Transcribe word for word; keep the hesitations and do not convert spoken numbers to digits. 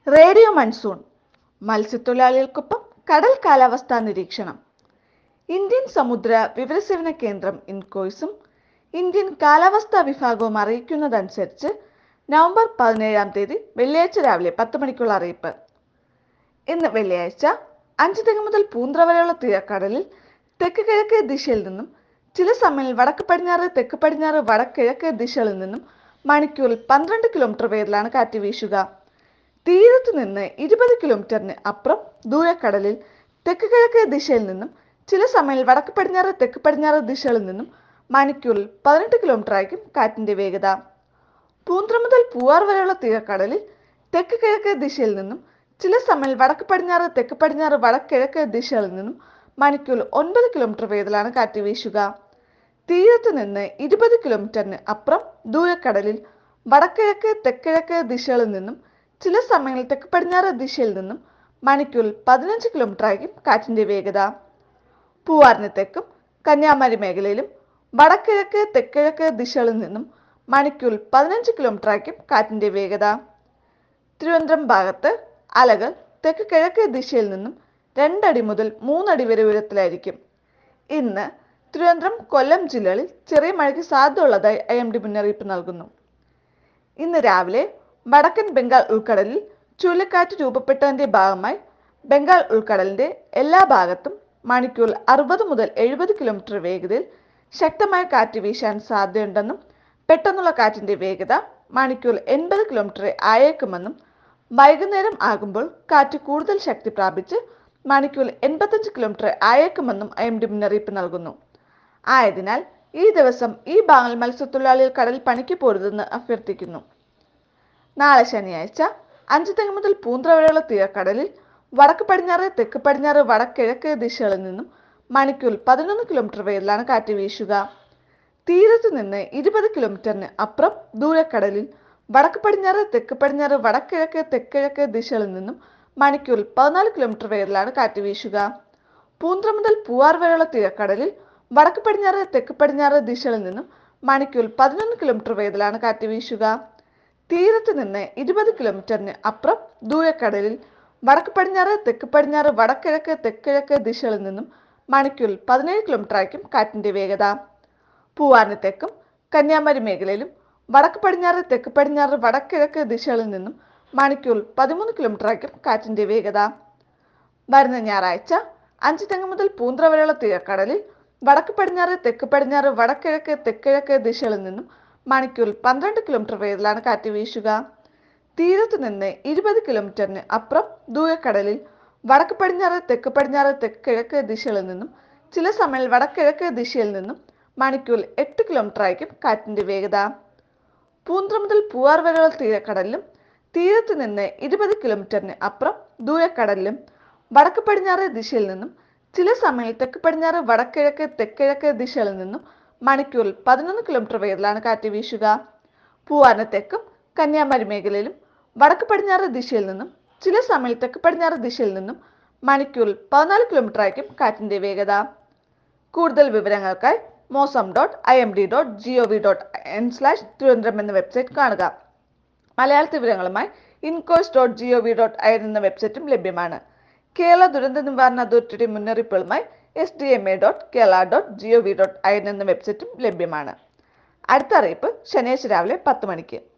Radio monsoon മത്സ്യത്തൊഴിലാളികൾക്കൊപ്പം കടൽ കാലാവസ്ഥാ നിരീക്ഷണം. ഇന്ത്യൻ സമുദ്ര വിവരസേവന കേന്ദ്രം ഇൻകോയ്സും ഇന്ത്യൻ കാലാവസ്ഥാ വിഭാഗവും അറിയിക്കുന്നതനുസരിച്ച് നവംബർ പതിനേഴാം തീയതി വെള്ളിയാഴ്ച രാവിലെ പത്ത് മണിക്കുള്ള അറിയിപ്പ്. ഇന്ന് വെള്ളിയാഴ്ച അഞ്ച് തെങ്ങ് മുതൽ പൂന്ത്ര വരെയുള്ള തീരക്കടലിൽ തെക്ക് കിഴക്കേ ദിശയിൽ നിന്നും ചില സമയങ്ങളിൽ വടക്ക് പടിഞ്ഞാറ് തെക്ക് പടിഞ്ഞാറ് വടക്ക് കിഴക്കേ ദിശകളിൽ നിന്നും മണിക്കൂറിൽ പന്ത്രണ്ട് കിലോമീറ്റർ വേഗത്തിലാണ് കാറ്റ് വീശുക. തീരത്തു നിന്ന് ഇരുപത് കിലോമീറ്ററിന് അപ്പുറം ദൂരക്കടലിൽ തെക്ക് കിഴക്കേ ദിശയിൽ നിന്നും ചില സമയങ്ങളിൽ വടക്ക് പടിഞ്ഞാറ് തെക്ക് പടിഞ്ഞാറ് ദിശകളിൽ നിന്നും മണിക്കൂറിൽ പതിനെട്ട് കിലോമീറ്റർ ആയിരിക്കും കാറ്റിന്റെ വേഗത. പൂന്ത്ര മുതൽ പൂവാർ വരെയുള്ള തീരക്കടലിൽ തെക്ക് കിഴക്കേ ദിശയിൽ നിന്നും ചില സമയങ്ങളിൽ വടക്ക് പടിഞ്ഞാറ് തെക്ക് പടിഞ്ഞാറ് വടക്ക് കിഴക്കേ ദിശകളിൽ നിന്നും മണിക്കൂറിൽ ഒൻപത് കിലോമീറ്റർ വേഗത്തിലാണ് കാറ്റ് വീശുക. തീരത്ത് നിന്ന് ഇരുപത് കിലോമീറ്ററിന് അപ്പുറം ദൂരക്കടലിൽ വടക്കിഴക്ക് തെക്കിഴക്ക് ദിശകളിൽ നിന്നും ചില സമയങ്ങളിൽ തെക്ക് പടിഞ്ഞാറ് ദിശയിൽ നിന്നും മണിക്കൂറിൽ പതിനഞ്ച് കിലോമീറ്റർ ആയിരിക്കും കാറ്റിന്റെ വേഗത. പൂവാറിന് തെക്കും കന്യാകുമാരി മേഖലയിലും വടക്കിഴക്ക് തെക്കിഴക്ക് ദിശകളിൽ നിന്നും മണിക്കൂറിൽ പതിനഞ്ച് കിലോമീറ്റർ ആയിരിക്കും കാറ്റിന്റെ വേഗത. തിരുവനന്തപുരം ഭാഗത്ത് അലകൾ തെക്ക് കിഴക്ക് ദിശയിൽ നിന്നും രണ്ടടി മുതൽ മൂന്നടി വരെ ഉയരത്തിലായിരിക്കും. ഇന്ന് തിരുവനന്തപുരം കൊല്ലം ജില്ലകളിൽ ചെറിയ മഴയ്ക്ക് സാധ്യതയുള്ളതായി ഐ എം ഡി മുന്നറിയിപ്പ് നൽകുന്നു. ഇന്ന് രാവിലെ വടക്കൻ ബംഗാൾ ഉൾക്കടലിൽ ചുഴലിക്കാറ്റ് രൂപപ്പെട്ടതിന്റെ ഭാഗമായി ബംഗാൾ ഉൾക്കടലിന്റെ എല്ലാ ഭാഗത്തും മണിക്കൂറിൽ അറുപത് മുതൽ എഴുപത് കിലോമീറ്റർ വേഗതയിൽ ശക്തമായ കാറ്റ് വീശാൻ സാധ്യതയുണ്ടെന്നും പെട്ടെന്നുള്ള കാറ്റിന്റെ വേഗത മണിക്കൂറിൽ എൺപത് കിലോമീറ്റർ ആയേക്കുമെന്നും വൈകുന്നേരം ആകുമ്പോൾ കാറ്റ് കൂടുതൽ ശക്തി പ്രാപിച്ച് മണിക്കൂറിൽ എൺപത്തഞ്ച് കിലോമീറ്റർ ആയേക്കുമെന്നും ഐ എം ഡി മുന്നറിയിപ്പ് നൽകുന്നു. ആയതിനാൽ ഈ ദിവസം ഈ ഭാഗങ്ങളിൽ മത്സ്യത്തൊഴിലാളികൾ കടലിൽ പണിക്ക് പോരുതെന്ന് അഭ്യർത്ഥിക്കുന്നു. നാളെ ശനിയാഴ്ച അഞ്ച് തെങ്ങ് മുതൽ പൂന്ത്ര വരെയുള്ള തീരക്കടലിൽ വടക്ക് പടിഞ്ഞാറ് തെക്ക് പടിഞ്ഞാറ് വടക്ക് കിഴക്ക് ദിശകളിൽ നിന്നും മണിക്കൂറിൽ പതിനൊന്ന് കിലോമീറ്റർ വേഗത്തിലാണ് കാറ്റ് വീശുക. തീരത്തു നിന്ന് ഇരുപത് കിലോമീറ്ററിന് അപ്പുറം ദൂരക്കടലിൽ വടക്ക് പടിഞ്ഞാറ് തെക്ക് പടിഞ്ഞാറ് വടക്ക് കിഴക്ക് തെക്കിഴക്ക് ദിശകളിൽ നിന്നും മണിക്കൂറിൽ പതിനാല് കിലോമീറ്റർ വേഗത്തിലാണ് കാറ്റ് വീശുക. പൂന്ത്ര മുതൽ പൂവാർ വരെയുള്ള തീരക്കടലിൽ വടക്ക് പടിഞ്ഞാറ് തെക്ക് പടിഞ്ഞാറ് ദിശകളിൽ നിന്നും മണിക്കൂറിൽ പതിനൊന്ന് കിലോമീറ്റർ വേഗത്തിലാണ് കാറ്റ് വീശുക. തീരത്ത് നിന്ന് ഇരുപത് കിലോമീറ്ററിന് അപ്പുറം ദൂരക്കടലിൽ വടക്ക് പടിഞ്ഞാറ് തെക്ക് പടിഞ്ഞാറ് വടക്കിഴക്ക് തെക്കിഴക്ക് ദിശകളിൽ നിന്നും മണിക്കൂറിൽ പതിനേഴ് കിലോമീറ്റർ ആയിരിക്കും കാറ്റിന്റെ വേഗത. പൂവാറിന് തെക്കും കന്യാകുമാരി മേഖലയിലും വടക്ക് പടിഞ്ഞാറ് തെക്ക് പടിഞ്ഞാറ് വടക്കിഴക്ക് ദിശകളിൽ നിന്നും മണിക്കൂറിൽ പതിമൂന്ന് കിലോമീറ്റർ ആയിരിക്കും കാറ്റിന്റെ വേഗത. വരുന്ന ഞായറാഴ്ച അഞ്ച് തെങ്ങ് മുതൽ പൂന്ത്ര വരെയുള്ള തീരക്കടലിൽ വടക്ക് പടിഞ്ഞാറ് തെക്ക് പടിഞ്ഞാറ് വടക്കിഴക്ക് തെക്കിഴക്ക് ദിശകളിൽ നിന്നും മണിക്കൂറിൽ പന്ത്രണ്ട് കിലോമീറ്റർ വേഗത്തിലാണ് കാറ്റ് വീശുക. തീരത്തു നിന്ന് ഇരുപത് കിലോമീറ്ററിന് അപ്പുറം ദൂരക്കടലിൽ വടക്ക് പടിഞ്ഞാറ് തെക്ക് പടിഞ്ഞാറ് തെക്കിഴക്ക് ദിശകളിൽ നിന്നും ചില സമയങ്ങളിൽ വടക്കിഴക്ക് ദിശയിൽ നിന്നും മണിക്കൂറിൽ എട്ട് കിലോമീറ്റർ ആയിരിക്കും കാറ്റിന്റെ വേഗത. പൂന്ത്ര മുതൽ പൂവാർ വരെയുള്ള തീരക്കടലിലും തീരത്തു നിന്ന് ഇരുപത് കിലോമീറ്ററിന് അപ്പുറം ദൂരക്കടലിലും വടക്ക് പടിഞ്ഞാറ് ദിശയിൽ നിന്നും ചില സമയങ്ങളിൽ തെക്ക് പടിഞ്ഞാറ് വടക്കിഴക്ക് തെക്കിഴക്ക് ദിശകളിൽ നിന്നും മണിക്കൂറിൽ പതിനൊന്ന് കിലോമീറ്റർ വേഗത്തിലാണ് കാറ്റ് വീശുക. പൂവാറിന് തെക്കും കന്യാകുമാരി മേഖലയിലും വടക്ക് പടിഞ്ഞാറ് ദിശയിൽ നിന്നും ചില സമയങ്ങളിൽ തെക്ക് പടിഞ്ഞാറ് ദിശയിൽ നിന്നും മണിക്കൂറിൽ പതിനാല് കിലോമീറ്റർ ആയിരിക്കും കാറ്റിന്റെ വേഗത. കൂടുതൽ വിവരങ്ങൾക്കായി Mausam dot I M D dot G O V dot N slash Thiruvananthapuram എന്ന വെബ്സൈറ്റ് കാണുക. മലയാളത്തിൽ വിവരങ്ങളുമായി INCOIS dot G O V dot I N എന്ന വെബ്സൈറ്റും ലഭ്യമാണ്. കേരള ദുരന്ത നിവാരണ അതോറിറ്റിയുടെ മുന്നറിയിപ്പുകളുമായി S D M A dot Kerala dot G O V dot I N എന്ന വെബ്സൈറ്റും ലഭ്യമാണ്. അടുത്ത അറിയിപ്പ് ശനിയാഴ്ച രാവിലെ പത്ത് മണിക്ക്.